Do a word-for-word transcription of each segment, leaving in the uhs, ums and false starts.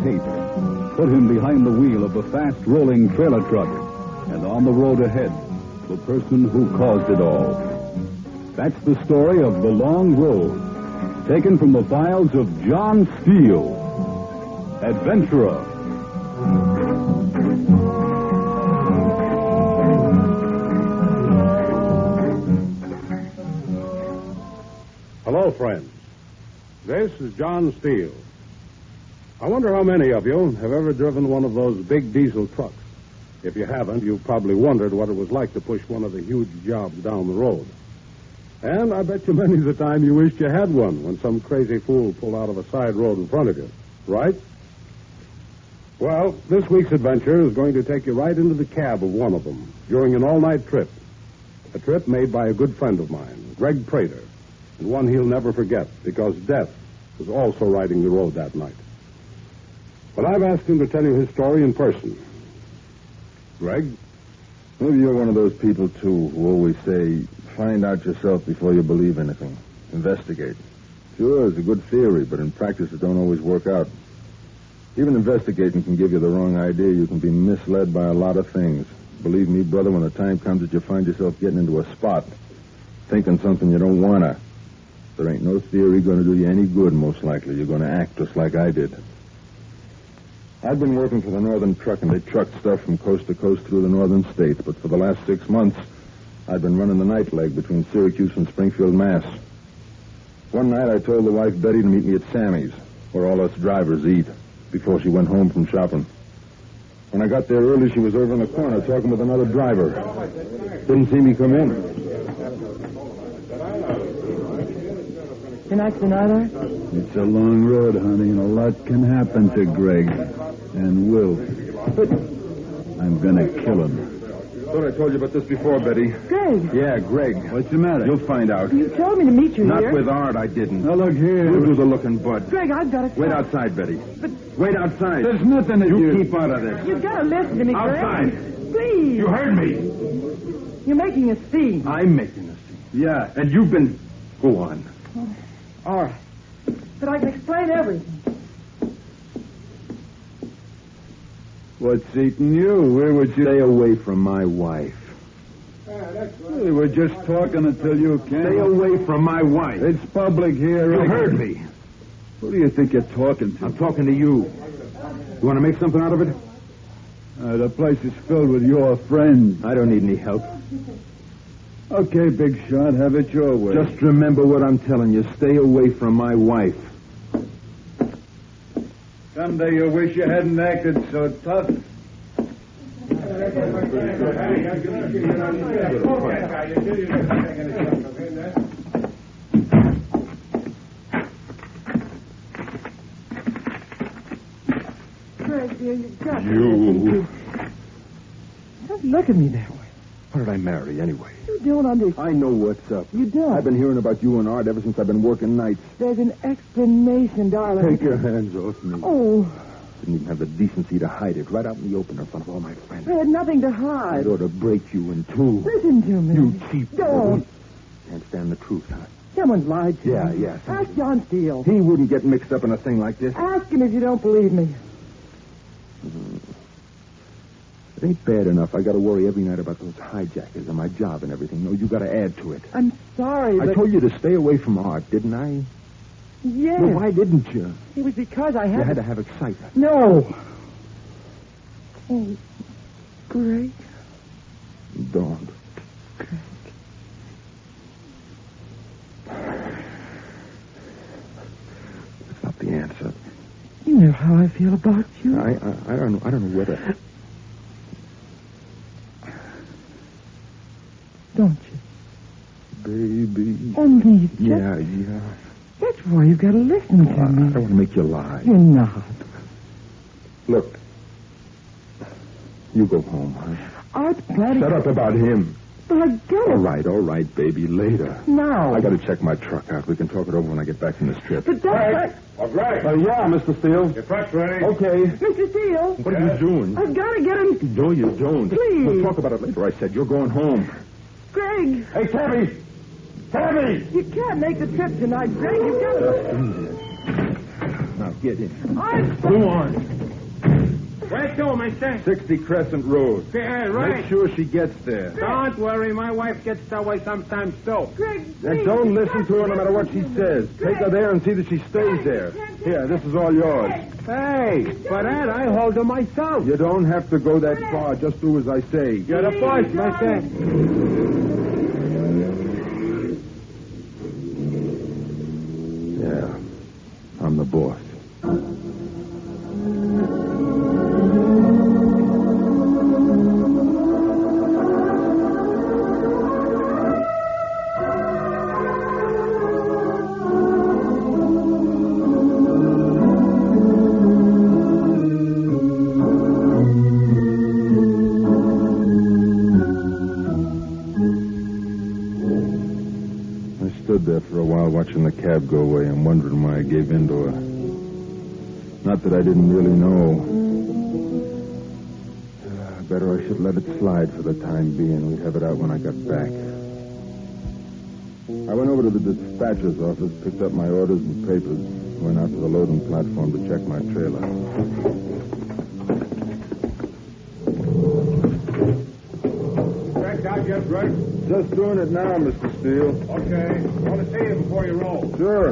Kate. Put him behind the wheel of a fast-rolling trailer truck. And on the road ahead, the person who caused it all. That's the story of The Long Road, taken from the files of John Steele, adventurer. Hello, friends. This is John Steele. I wonder how many of you have ever driven one of those big diesel trucks. If you haven't, you've probably wondered what it was like to push one of the huge jobs down the road. And I bet you many's the time you wished you had one when some crazy fool pulled out of a side road in front of you. Right? Well, this week's adventure is going to take you right into the cab of one of them during an all-night trip. A trip made by a good friend of mine, Greg Prater, and one he'll never forget because Death was also riding the road that night. But I've asked him to tell you his story in person. Greg? Maybe you're one of those people, too, who always say, find out yourself before you believe anything. Investigate. Sure, it's a good theory, but in practice it don't always work out. Even investigating can give you the wrong idea. You can be misled by a lot of things. Believe me, brother, when the time comes that you find yourself getting into a spot, thinking something you don't want to, there ain't no theory going to do you any good, most likely. You're going to act just like I did. I've been working for the Northern Truck, and they trucked stuff from coast to coast through the northern states. But for the last six months, I've been running the night leg between Syracuse and Springfield, Mass. One night, I told the wife, Betty, to meet me at Sammy's, where all us drivers eat, before she went home from shopping. When I got there early, she was over in the corner talking with another driver. Didn't see me come in. Good night, Sonata. It's a long road, honey, and a lot can happen to Greg. And Will. But... I'm gonna kill him. Thought I told you about this before, Betty. Greg. Yeah, Greg. What's the matter? You'll find out. You told me to meet you Not here. with Art, I didn't. Now, look here. You do the looking, bud. Greg, I've got to... Wait outside, Betty. But... Wait outside. There's nothing that you... you... keep out of this. You've got to listen to me, Greg. Outside. Please. You heard me. You're making a scene. I'm making a scene. Yeah. And you've been... Go on. Oh, all right. But I can explain everything. What's eating you? Where would you... Stay away from my wife. We were just talking until you came. Stay away from my wife. It's public here. You I... heard me. Who do you think you're talking to? I'm talking to you. You want to make something out of it? Uh, the place is filled with your friends. I don't need any help. Okay, big shot, have it your way. Just remember what I'm telling you. Stay away from my wife. Someday you'll wish you hadn't acted so tough. Greg, dear, you've got to... You. Don't look at me that way. Why did I marry, anyway? You don't understand. I know what's up. You don't. I've been hearing about you and Art ever since I've been working nights. There's an explanation, darling. Take your hands off me. Oh, Didn't even have the decency to hide it right out in the open in front of all my friends. I had nothing to I hide. ought to break you in two. Listen to me. You cheap Don't. woman. Can't stand the truth, huh? Someone lied to Yeah, me. yeah. Ask John Steele. He wouldn't get mixed up in a thing like this. Ask him if you don't believe me. It ain't bad enough. I got to worry every night about those hijackers and my job and everything. No, you got to add to it. I'm sorry, I but... told you to stay away from Art, didn't I? Yes. Well, why didn't you? It was because I had... You had to have excitement. No. Oh, Greg. Don't. That's not the answer. You know how I feel about you. I, I, I don't know. I don't know whether. Don't you? Baby. Only just... Yeah, yeah. That's why you've got to listen to I me. don't want to make you lie. You're not. Look. You go home, huh? Art's planning... Shut up about him. But I got All it. right, all right, baby. Later. Now. I got to check my truck out. We can talk it over when I get back from this trip. But that's... Oh, Greg. Uh, yeah, Mister Steele. Your truck's ready. Okay. Mister Steele, What are you doing? I've got to get him... No, you don't. Please. We'll talk about it later. I said you're going home. Greg, Hey, Tabby! Tabby! you can't make the trip tonight, Greg. You've got to... Now, get in. Art! Go on. Where to, mister? sixty Crescent Road. Yeah, right. Make sure she gets there. Don't worry, my wife gets that way sometimes, too. Greg, And please, don't you listen got to her no matter what she listen. says. Take her there and see that she stays there. Here, this is all yours. Hey, for that, I hold her myself. You don't have to go that far. Just do as I say. You're the boss, mister. Yeah, I'm the boss. Stood there for a while watching the cab go away and wondering why I gave in to her. Not that I didn't really know. Uh, better I should let it slide for the time being. We'd have it out when I got back. I went over to the dispatcher's office, picked up my orders and papers, went out to the loading platform to check my trailer. Checked out yet, Greg? Just doing it now, Mister Steele. Okay. I want to see you before you roll. Sure.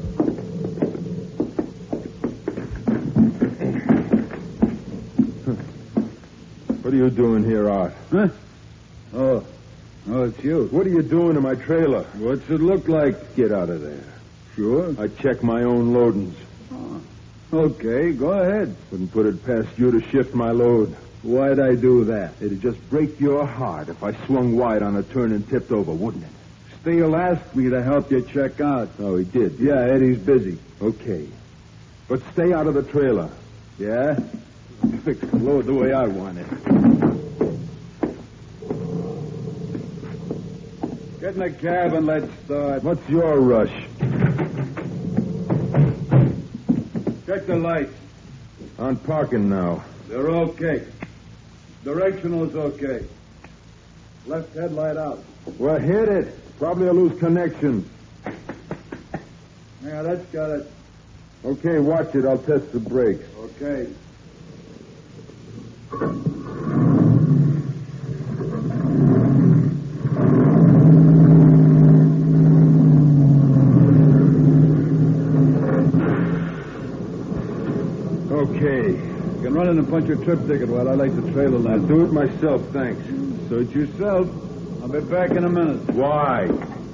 What are you doing here, Art? Huh? Oh. Oh, it's you. What are you doing to my trailer? What's it look like? Get out of there. Sure. I check my own loadings. Oh. Okay, go ahead. Wouldn't put it past you to shift my load. Why'd I do that? It'd just break your heart if I swung wide on a turn and tipped over, wouldn't it? Steele asked me to help you check out. Oh, he did? Yeah, Eddie's busy. Okay. But stay out of the trailer. Yeah? Fix the load the way I want it. Get in the cab and let's start. What's your rush? Check the lights. On parking now. They're okay. Directional's okay. Left headlight out. Well, hit it. Probably a loose connection. Yeah, that's got it. Okay, watch it. I'll test the brakes. Okay. Okay. You can run in and punch your trip ticket while I light the trailer I'll lamp. do it myself, thanks. Suit yourself. I'll be back in a minute. Why?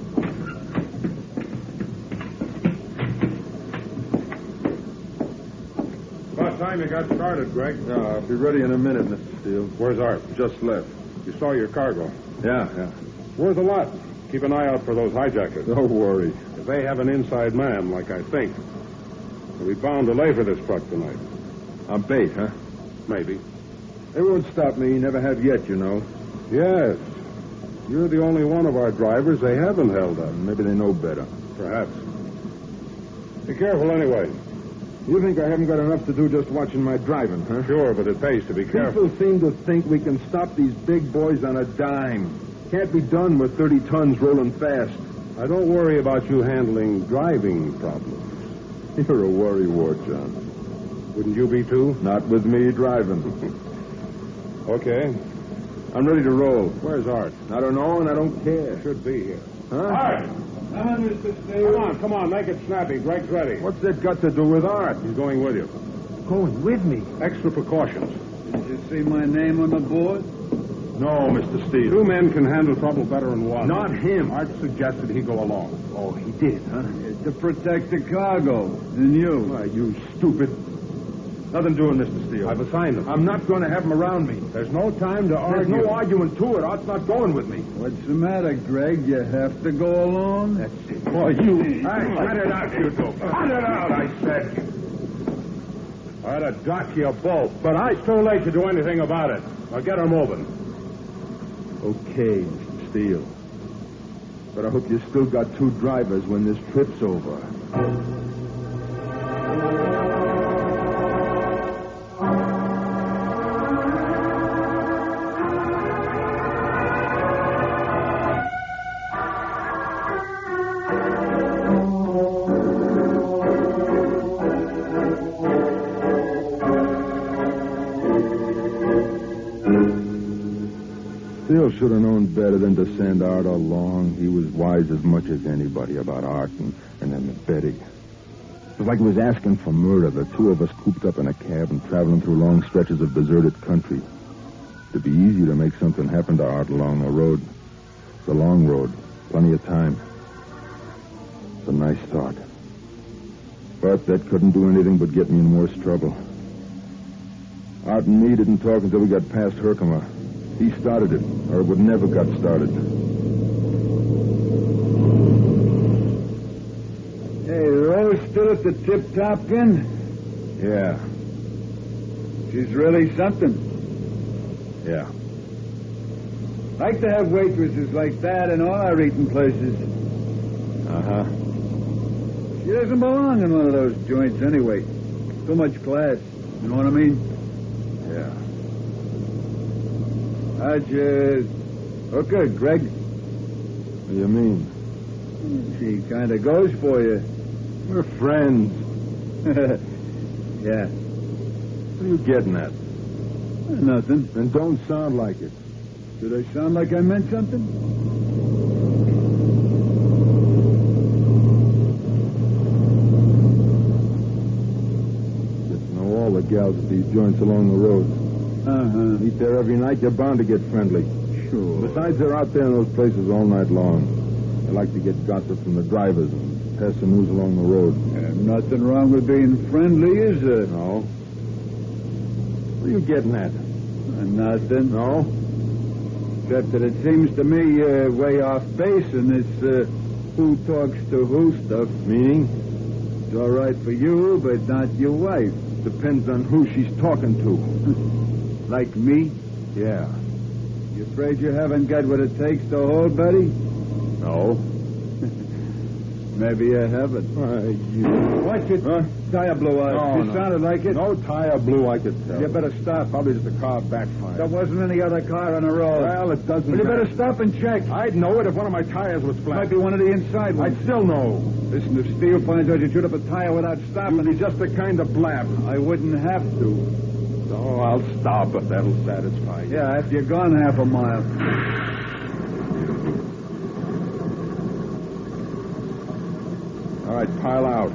About time you got started, Greg. No, I'll be ready in a minute, Mister Steele. Where's Art? Just left. You saw your cargo. Yeah, yeah. Worth a lot. Keep an eye out for those hijackers. Don't worry. If they have an inside man, like I think, they'll be bound to lay for this truck tonight. I'm bait, huh? Maybe. They won't stop me. Never have yet, you know. Yes. You're the only one of our drivers they haven't held up. Maybe they know better. Perhaps. Be careful anyway. You think I haven't got enough to do just watching my driving, huh? Sure, but it pays to be careful. People seem to think we can stop these big boys on a dime. Can't be done with thirty tons rolling fast. I don't worry about you handling driving problems. You're a worrywart, John. Wouldn't you be too? Not with me driving. Okay. I'm ready to roll. Where's Art? I don't know, and I don't care. Should be here. Huh? Art! Come on, Mister Come Steele. on, come on, make it snappy. Greg's ready. What's that got to do with Art? He's going with you. Going with me? Extra precautions. Did you see my name on the board? No, Mister Steele. Two men can handle trouble better than one. Not him. Art suggested he go along. Oh, he did, huh? It's to protect the cargo. And you. Why, you stupid. Nothing doing, Mister Steele. I've assigned him. I'm not going to have him around me. There's no time to There's argue. no arguing to it. Art's not going with me. What's the matter, Greg? You have to go alone? That's it. Boy, you... Hey, cut it out, you two. Cut it out, I said. I ought to dock you both, but I... It's too late to do anything about it. Now get her moving. Okay, Mister Steele. But I hope you still got two drivers when this trip's over. should have known better than to send Art along. He was wise as much as anybody about Art and, and then Betty. It was like he was asking for murder, the two of us cooped up in a cab and traveling through long stretches of deserted country. It'd be easy to make something happen to Art along the road. It's a long road, plenty of time. It's a nice thought. But that couldn't do anything but get me in worse trouble. Art and me didn't talk until we got past Herkimer. He started it, or it would never got started. Hey, Rose still at the Tip Top Inn? Yeah, She's really something. yeah. Like to have waitresses like that in all our eating places. Uh-huh. She doesn't belong in one of those joints anyway. Too much class. You know what I mean? Yeah. How'd you hook her, Greg? What do you mean? She kind of goes for you. We're friends. Yeah. What are you getting at? Nothing. Then don't sound like it. Did I sound like I meant something? Just know all the gals at these joints along the road. Uh-huh. Meet there every night, you're bound to get friendly. Sure. Besides, they're out there in those places all night long. They like to get gossip from the drivers and pass the news along the road. Uh, nothing wrong with being friendly, is there? No. What are you getting at? Uh, nothing. No? Except that it seems to me uh, way off base in this uh, who talks to who stuff. Meaning? It's all right for you, but not your wife. Depends on who she's talking to. Like me? Yeah. You afraid you haven't got what it takes to hold, Betty? No. Maybe you haven't. Uh, you... Watch it. Huh? Tire blew out. No, you no. sounded like it. No tire blew, I could tell. You better stop. Probably just a car backfired. There wasn't any other car on the road. Well, it doesn't Well, you matter. better stop and check. I'd know it if one of my tires was flat. Might be one of the inside ones. I'd still know. Listen, if Steele finds out you chewed up a tire without stopping... You'd be just the kind of blab. I wouldn't have to. Oh, I'll stop if that'll satisfy you. Yeah, after you're gone half a mile. All right, pile out.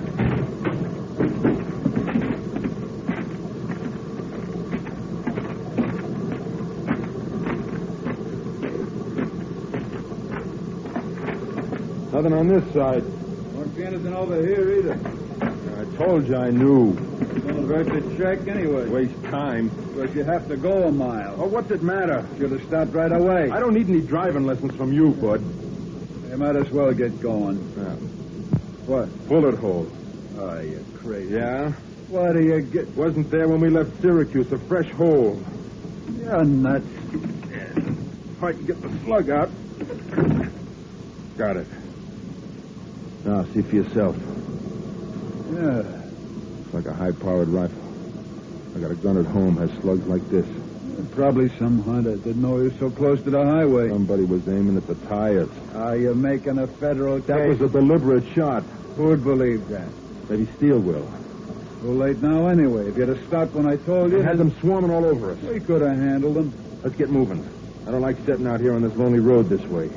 Nothing on this side. Won't see anything over here either. I told you I knew. Don't hurt to check anyway. Waste time. Because you have to go a mile. Oh, what's it matter? Should have stopped right away. I don't need any driving lessons from you, Bud. You might as well get going. Yeah. What? Bullet hole. Oh, you're crazy. Yeah? What do you get? Wasn't there when we left Syracuse, a fresh hole. You're nuts. If I can get the slug out. Got it. Now, see for yourself. Yeah. It's like a high-powered rifle. I got a gun at home, has slugs like this. Probably some hunter didn't know he was so close to the highway. Somebody was aiming at the tires. Ah, you're making a federal That case. was a deliberate shot. Who'd believe that? Maybe Steele will. Too late now anyway. If you'd have stopped when I told you... It had them swarming all over us. We could have handled them. Let's get moving. I don't like sitting out here on this lonely road this way.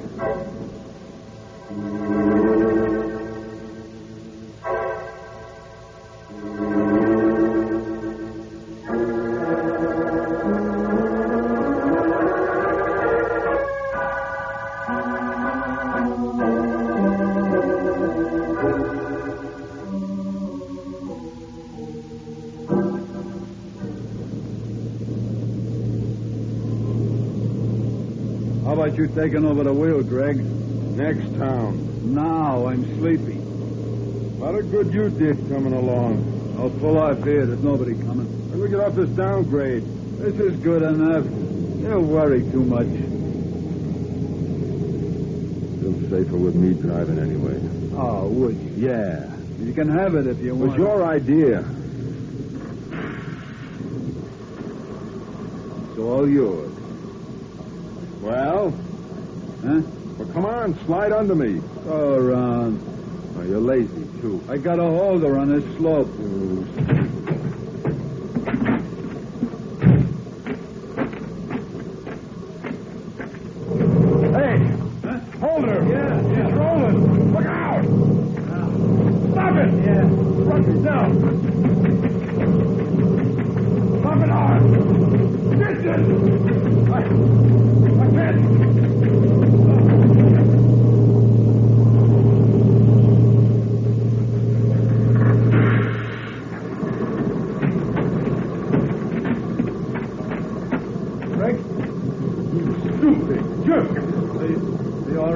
How about you taking over the wheel, Greg? Next town. Now, I'm sleepy. A lot of good you did coming along. I'll pull off here. There's nobody coming. When we get off this downgrade. This is good enough. You worry too much. Still safer with me driving anyway. Oh, would you? Yeah. You can have it if you It want. was your idea. It's all yours. Well? Huh? Well, come on, slide under me. Go around. Oh, you're lazy, too. I got a holder on this slope.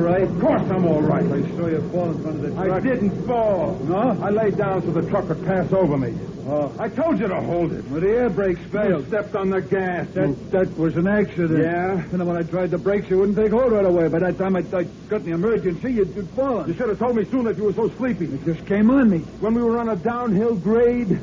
right? Of course I'm all right. I saw you fall in front of the truck. I didn't fall. No? I laid down so the truck could pass over me. Oh. I told you to hold it. Well, the air brakes You failed. stepped on the gas. That that was an accident. Yeah? And then when I tried the brakes, you wouldn't take hold right away. By that time, I, I got in the emergency. You'd, you'd fallen. You should have told me sooner if you were so sleepy. It just came on me. When we were on a downhill grade.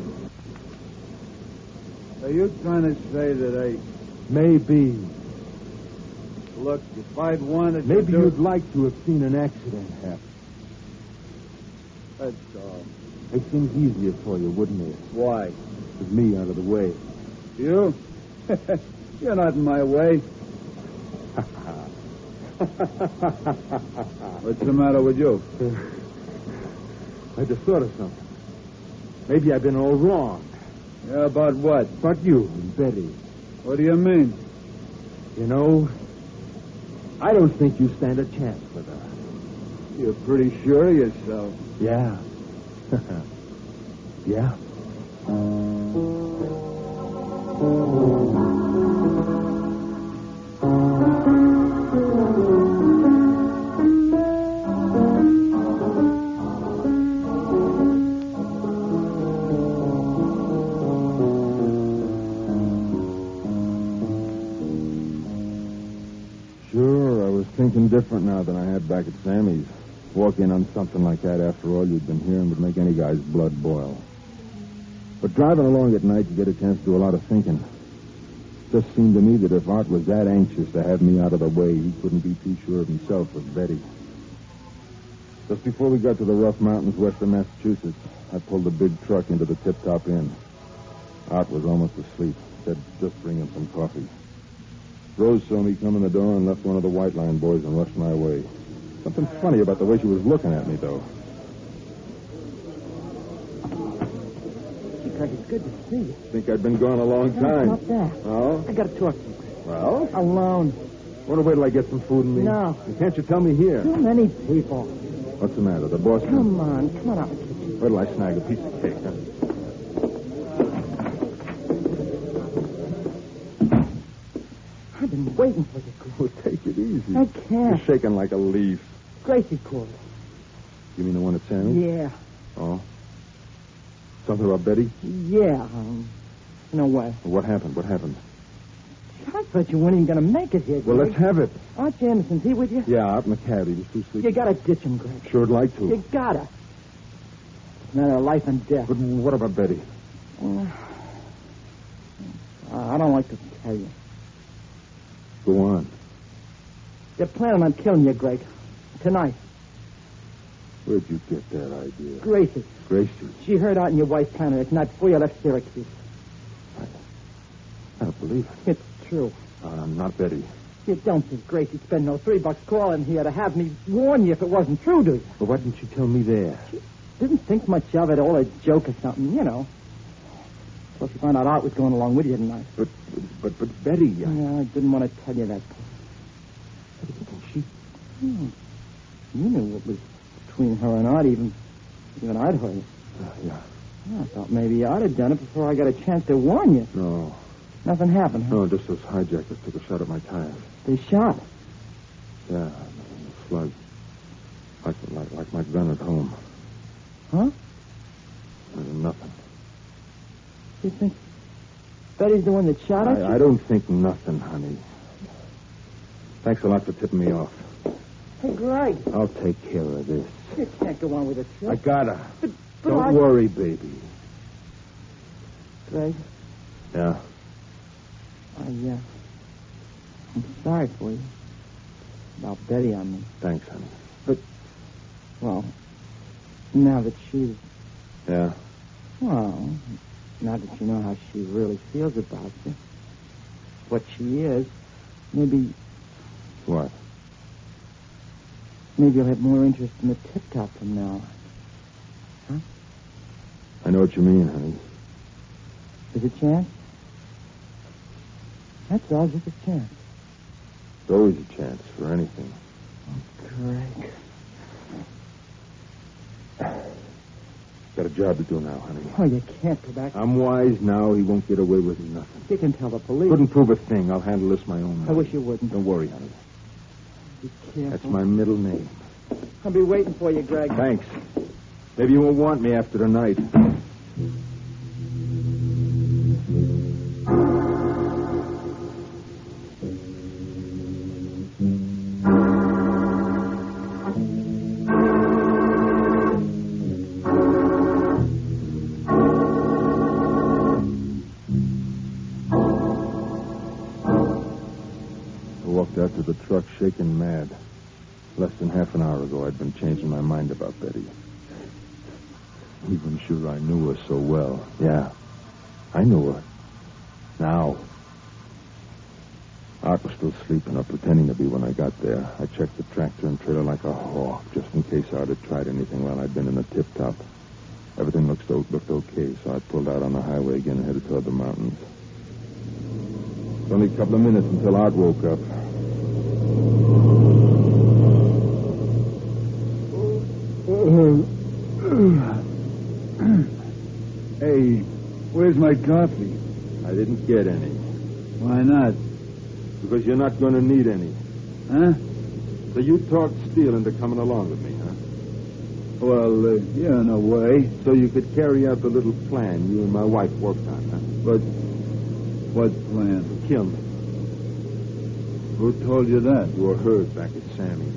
Are you trying to say that I... Maybe. Look, if I'd wanted Maybe to do... you'd like to have seen an accident happen. That's all. Make things easier for you, wouldn't it? Why? With me out of the way. You? You're not in my way. What's the matter with you? I just thought of something. Maybe I've been all wrong. Yeah, about what? About you and Betty. What do you mean? You know, I don't think you stand a chance with her. You're pretty sure of yourself. Yeah. yeah. Sure, I was thinking different now than I had back at Sammy's. Walking on something like that after all you'd been hearing would make any guy's blood boil. But driving along at night, you get a chance to do a lot of thinking. It just seemed to me that if Art was that anxious to have me out of the way, he couldn't be too sure of himself with Betty. Just before we got to the rough mountains west of Massachusetts, I pulled the big truck into the Tip-Top Inn. Art was almost asleep. Said, just bring him some coffee. Rose saw me come in the door and left one of the White Line boys and rushed my way. Something funny about the way she was looking at me, though. Gee, Greg, it's good to see you. Think I'd been gone a long time. Not that. Oh? I got to talk to you. Well? Alone. Wanna wait till I get some food in me? No. Can't you tell me here? Too many people. What's the matter? The boss... Come on. Come on out in the kitchen. Wait till I snag a piece of cake, huh? I've been waiting for you, Greg. Oh, take it easy. I You're can't. shaking like a leaf. Gracie called. You mean the one at Sammy's? Yeah. Oh? Something about Betty? Yeah. Um, no way. What happened? What happened? I thought you weren't even going to make it here, Greg. Well, let's have it. Art Jameson's he with you? Yeah, out in the cab. He was too sleepy. You got to ditch him, Greg. Sure would like to. You got to. It's a matter of life and death. But what about Betty? Uh, I don't like to tell you. Go on. They're planning on killing you, Greg. Tonight. Where'd you get that idea? Gracie. Gracie. She heard out in your wife's planning it tonight before you left Syracuse. I don't believe it. It's true. Uh, not Betty. You don't think Gracie'd spend no three bucks calling here to have me warn you if it wasn't true, do you? Well, why didn't you tell me there? Didn't think much of it, all a joke or something, you know. Plus, you found out Art was going along with you tonight. But, but, but Betty... I... Yeah, I didn't want to tell you that. She... Hmm. You knew what was between her and Art, even, even I'd heard it. Uh, yeah. I thought maybe Art had done it before I got a chance to warn you. No. Nothing happened, huh? No, just those hijackers took a shot at my tires. They shot. Yeah, a slug. Like, like, like my gun at home. Huh? Uh, nothing. You think Betty's the one that shot at you? I, I don't think nothing, honey. Thanks a lot for tipping me off. Hey, Greg, I'll take care of this. you can't go on with it, I gotta. But, but Don't I... worry, baby. Greg, Yeah? I, uh, I'm sorry for you. About Betty, I mean. Thanks, honey. But, well, now that she's... Yeah? Well, now that you know how she really feels about you, what she is, maybe... What? Maybe you'll have more interest in the Tip-Top from now on. Huh? I know what you mean, honey. There's a chance? That's all, just a chance. There's always a chance for anything. Greg. Got a job to do now, honey. Oh, you can't go back. I'm wise now. He won't get away with nothing. You can tell the police. Couldn't prove a thing. I'll handle this my own way. I wish you wouldn't. Don't worry, honey. Be careful. That's my middle name. I'll be waiting for you, Greg. Thanks. Maybe you won't want me after tonight. Out to the truck shaking mad. Less than half an hour ago, I'd been changing my mind about Betty. Even sure I knew her so well. Yeah, I knew her. Now. Art was still sleeping or pretending to be when I got there. I checked the tractor and trailer like a hawk, just in case Art had tried anything while I'd been in the tip-top. Everything looked, looked okay, so I pulled out on the highway again and headed toward the mountains. It was only a couple of minutes until Art woke up. Hey, where's my coffee? I didn't get any. Why not? Because you're not going to need any. Huh? So you talked Steele into coming along with me, huh? Well, uh, yeah, in a way. So you could carry out the little plan you and my wife worked on, huh? But what plan? To kill me. Who told you that? You were hurt back at Sammy's.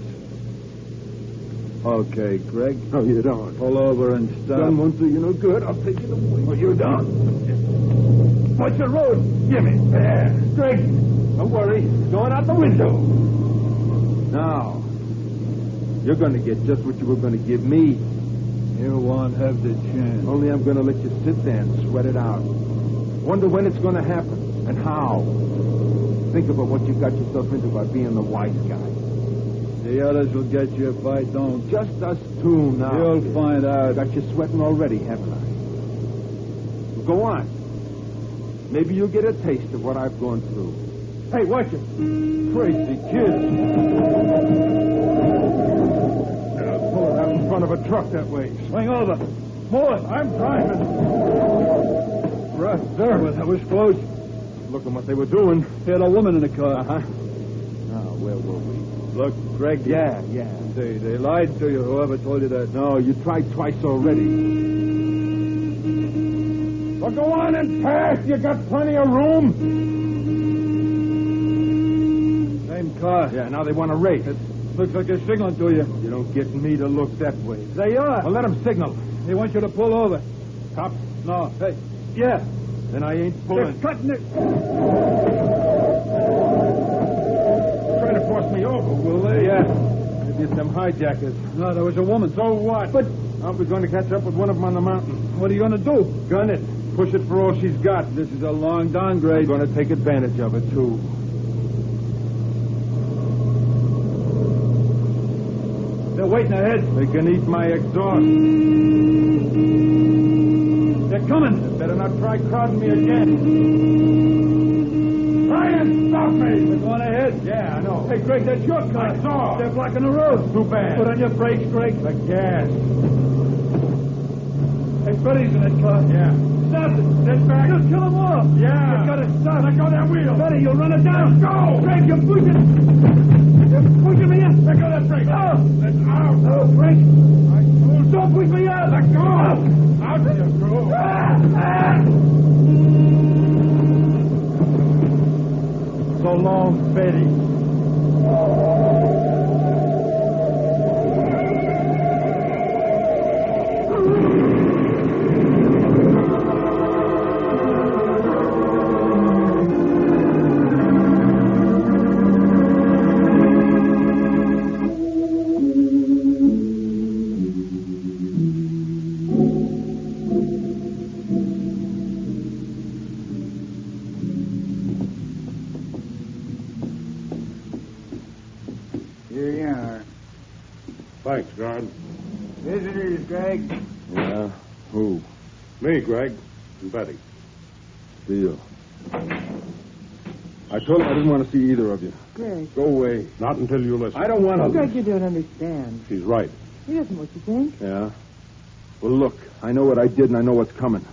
Okay, Greg. No, you don't. Pull over and stop. Gun won't do you no good. I'll take it away. Well, you don't. Watch the road. Gimme. There. Greg. Don't worry. It's going out the window. Now, you're going to get just what you were going to give me. You won't have the chance. Only I'm going to let you sit there and sweat it out. Wonder when it's going to happen and how. Think about what you got yourself into by being the wise guy. The others will get you if I don't. Just us two now. You'll find out. Got you sweating already, haven't I? Well, go on. Maybe you'll get a taste of what I've gone through. Hey, watch it. Crazy kid. Pull it out in front of a truck that way. Swing over. More. I'm driving. Right there, but that was close. Look at what they were doing. They had a woman in the car. Uh-huh. Now, where were we? Look, Greg. Yeah, yeah. They, they lied to you, whoever told you that. No, you tried twice already. Well, go on and pass. You got plenty of room. Same car. Yeah, now they want to race. It looks like they're signaling to you. You don't get me to look that way. They are. Well, let them signal. They want you to pull over. Cops? No. Hey. Yeah. Then I ain't They're pulling. cutting it. Trying to force me over, will they? Yeah. Maybe it's them hijackers. No, there was a woman. So what? But Aren't we going to catch up with one of them on the mountain? what are you going to do? Gun it. Push it for all she's got. This is a long I'm downgrade. going to take advantage of it, too. They're waiting ahead. They can eat my exhaust. They're coming. They better not try crowding me again. Try and stop me! They're going ahead. Yeah, I know. Hey, Greg, that's your car. I saw. They're blocking the road. Too bad. Put on your brakes, Greg. The gas. Hey, Betty's in that car. Yeah. Stop it. Get back. You'll kill them all. Yeah. You gotta stop. Let go of that wheel. Betty, you'll run it down. Let's go. Greg, you're pushing. You're pushing me in. Let go of that brake. Oh. Let's out. Oh, Greg. I told you. Don't push me out. Let go. Out you go. Ah, ah. So long, Betty. Here you are. Thanks, guard. Visitors, Greg. Yeah? Who? Me, Greg, and Betty. Steele. I told him I didn't want to see either of you. Greg. Go away. Not until you listen. I don't want to. Greg, you don't understand. She's right. He doesn't what you think. Yeah? Well, look, I know what I did and I know what's coming.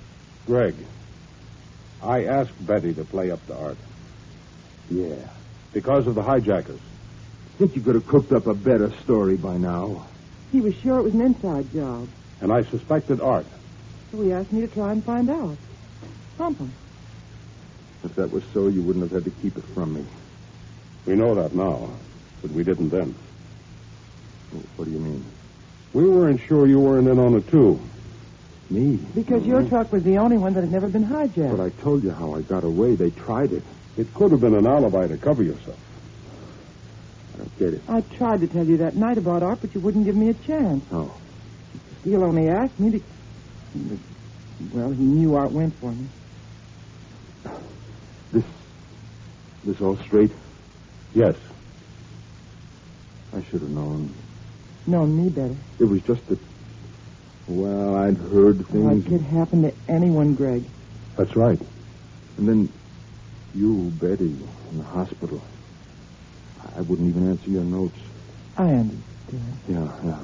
Greg, I asked Betty to play up to Art. Yeah. Because of the hijackers. I think you could have cooked up a better story by now. He was sure it was an inside job. And I suspected Art. So he asked me to try and find out. Pump him. If that was so, you wouldn't have had to keep it from me. We know that now, but we didn't then. What do you mean? We weren't sure you weren't in on it, too. Me? Because your truck was the only one that had never been hijacked. But I told you how I got away. They tried it. It could have been an alibi to cover yourself. I don't get it. I tried to tell you that night about Art, but you wouldn't give me a chance. Oh. Steele only asked me to... Well, he knew Art went for me. This... This all straight? Yes. I should have known. Known me better. It was just that... Well, I'd heard things... What could happen to anyone, Greg? That's right. And then you, Betty, in the hospital. I wouldn't even answer your notes. I understand. Yeah, yeah.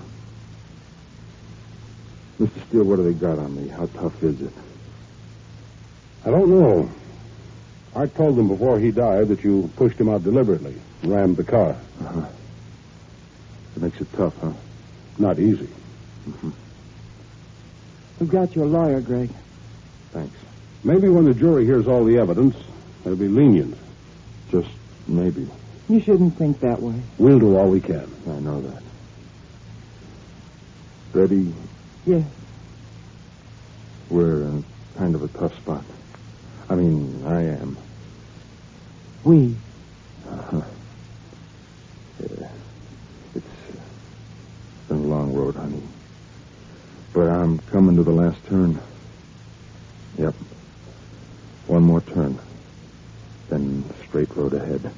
Mister Steele, what do they got on me? How tough is it? I don't know. I told them before he died that you pushed him out deliberately, rammed the car. Uh-huh. It makes it tough, huh? Not easy. Mm-hmm. We've got you a lawyer, Greg. Thanks. Maybe when the jury hears all the evidence, they'll be lenient. Just maybe. You shouldn't think that way. We'll do all we can. I know that. Betty, Yes. we're in kind of a tough spot. I mean, I am. We. Uh-huh. Yeah. It's uh, been a long road, honey. But I'm coming to the last turn. Yep. One more turn. Then straight road ahead.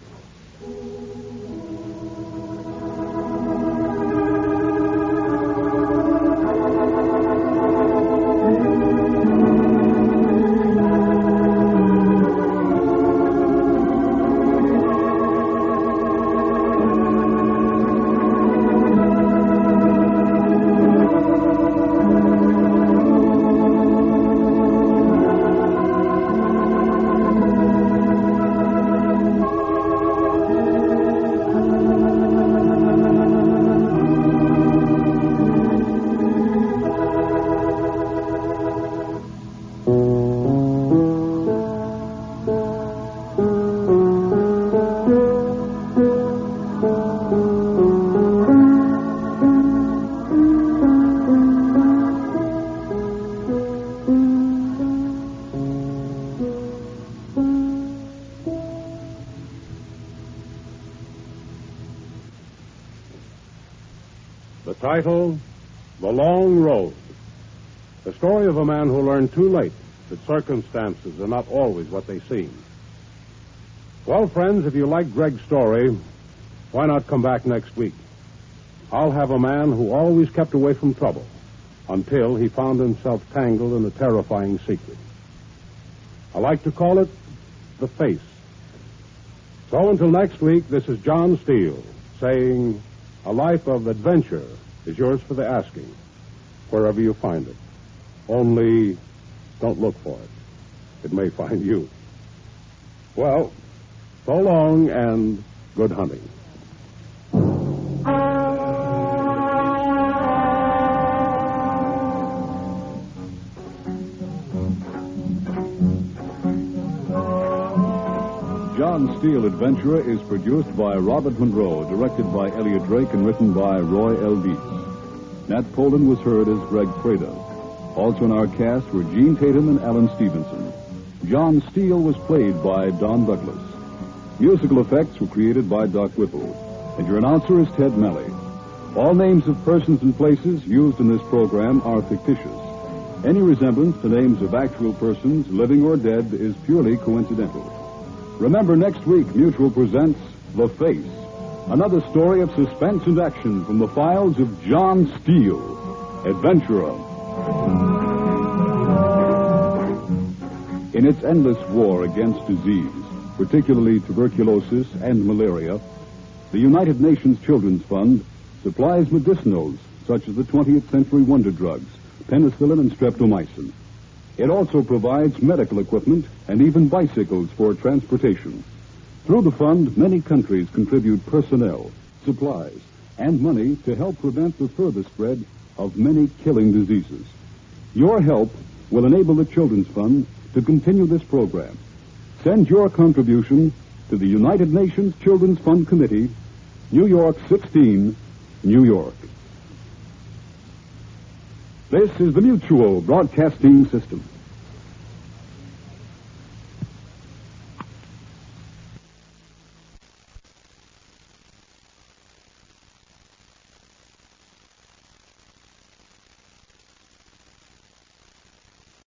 The title, The Long Road. The story of a man who learned too late that circumstances are not always what they seem. Well, friends, if you like Greg's story, why not come back next week? I'll have a man who always kept away from trouble until he found himself tangled in a terrifying secret. I like to call it The Face. So until next week, this is John Steele saying, a life of adventure is yours for the asking, wherever you find it. Only don't look for it. It may find you. Well, so long and good hunting. John Steele Adventurer is produced by Robert Monroe, directed by Elliot Drake, and written by Roy L. Dietz. Nat Poland was heard as Greg Freda. Also in our cast were Gene Tatum and Alan Stevenson. John Steele was played by Don Douglas. Musical effects were created by Doc Whipple. And your announcer is Ted Melly. All names of persons and places used in this program are fictitious. Any resemblance to names of actual persons, living or dead, is purely coincidental. Remember, next week, Mutual presents The Face, another story of suspense and action from the files of John Steele, adventurer. In its endless war against disease, particularly tuberculosis and malaria, the United Nations Children's Fund supplies medicinals such as the twentieth century wonder drugs, penicillin and streptomycin. It also provides medical equipment and even bicycles for transportation. Through the fund, many countries contribute personnel, supplies, and money to help prevent the further spread of many killing diseases. Your help will enable the Children's Fund to continue this program. Send your contribution to the United Nations Children's Fund Committee, New York sixteen, New York. This is the Mutual Broadcasting System.